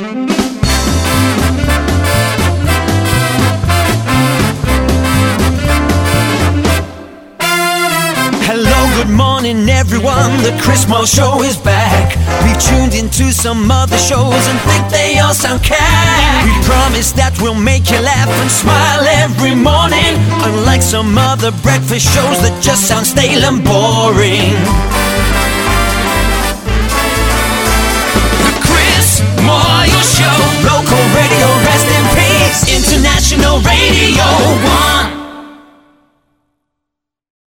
Good morning everyone, the Chris Moore Show is back. We've tuned into some other shows and think they all sound cack. We promise that we'll make you laugh and smile every morning, unlike some other breakfast shows that just sound stale and boring. The Chris Moore Show. Local radio, rest in peace. International Radio 1.